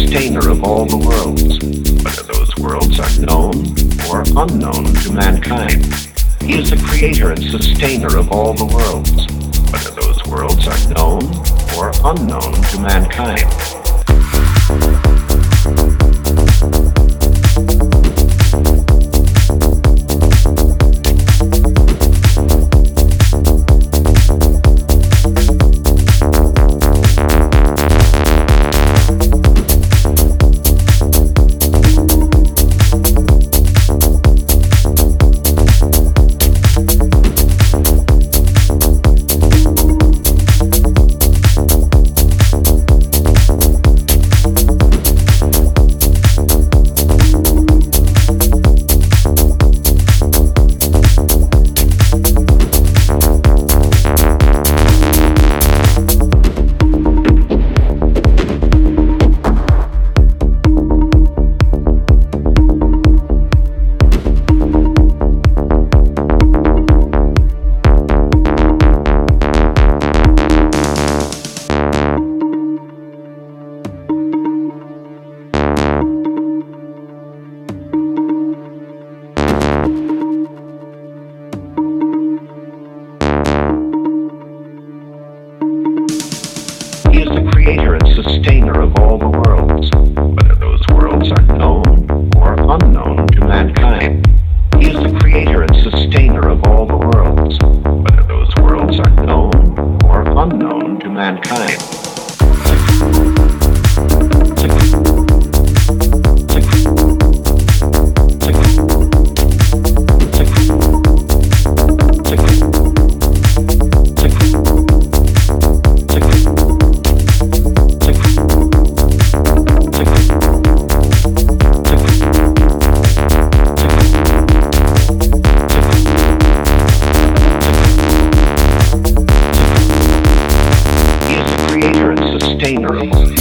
sustainer of all the worlds, whether those worlds are known or unknown to mankind. He is the creator and sustainer of all the worlds, whether those worlds are known or unknown to mankind. He is the creator and sustainer of all the worlds, whether those worlds are known or unknown to mankind. He is the creator and sustainer of all the worlds, whether those worlds are known or unknown to mankind. Sustainer